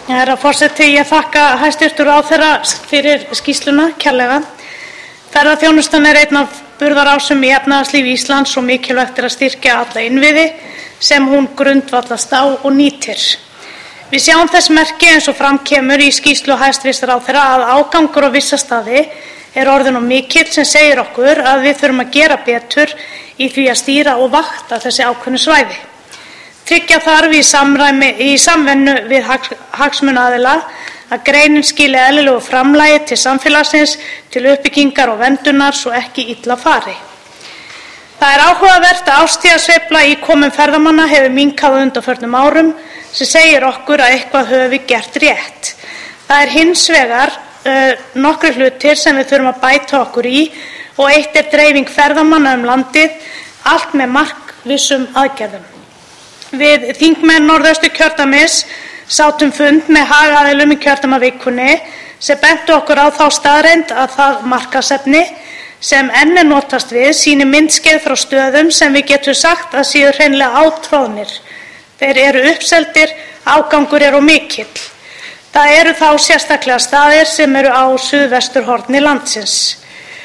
Herra forseti, ég þakka hæstv. Ráðherra fyrir skýrsluna kærlega. Ferðaþjónustan einn af burðarásum í efnahagslífi Íslands og mikilvægt að styrkja alla innviði sem hún grundvallast á og nýtir. Við sjáum þess merki eins og fram kemur í skýrslu hæstv. Ráðherra að ágangur á vissa staði orðinn of mikill sem segir okkur að við þurfum að gera betur í því að stýra og vakta þessi ákveðnu svæði. Tryggja þarf í samvinnu við hagsmunaaðila að greinin skili eðlilegu framlagi til samfélagsins til uppbyggingar og verndunar svo ekki illa fari. Það áhugavert að árstíðasveifla í komum ferðamanna hefur minnkað á undanförnum árum sem segir okkur að eitthvað höfum við gert rétt. Það hins vegar nokkrir hlutir sem við þurfum að bæta okkur í og eitt dreifing ferðamanna landið, allt með markvissum aðgerðum. Við þingmenn Norðausturkjördæmis sátum fund með hagaðilum í kjördæmavikunni sem bentu okkur á þá staðreynd að það markaðsefni sem enn notast við sýnir myndskeið frá stöðum sem við getum sagt að séu hreinlega átroðnir. Þeir eru uppseldir, ágangur of mikill. Það eru þá sérstaklega staðir sem eru á suðvesturhorni landsins.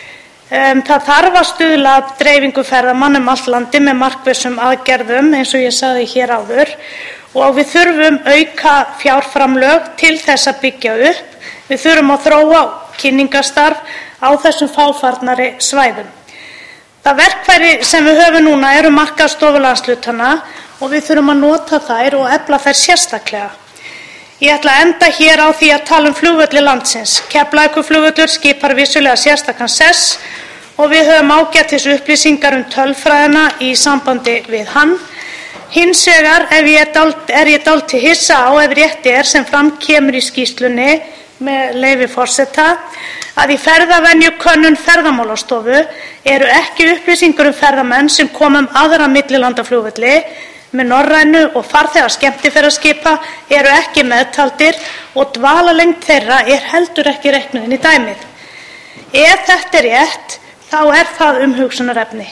Það þarf að stuðla að dreifingu ferðamanna allt landið með markvissum aðgerðum eins og ég sagði hér áður og við þurfum auka fjárframlög til þess að byggja upp. Við þurfum að þróa kynningarstarf á þessum fáfarnari svæðum. Það verkfæri sem við höfum núna eru markaðsstofur landshlutanna og við þurfum að nota þær og efla þær sérstaklega. Ég ætla að enda hér á því að tala flugvelli landsins. Keflavíkurflugvöllur skipar vissulega sérstakan sess og við höfum ágætis upplýsingar tölfræðina í sambandi við hann. Hins vegar er ég dálítið hissa á ef rétt sem fram kemur í skýrslunni með leyfi forseta að í ferðavenjukönnun Ferðamálastofu eru ekki upplýsingar ferðamenn sem koma aðra millilandaflugvelli með Norrænu og farþega skemmtiferðaskipa eru ekki meðtaldir og dvalarlengd þeirra heldur ekki reiknuð inn í dæmið. Ef þetta rétt, þá það umhugsunarefni.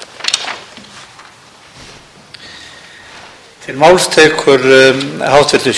Til máls tekur hv.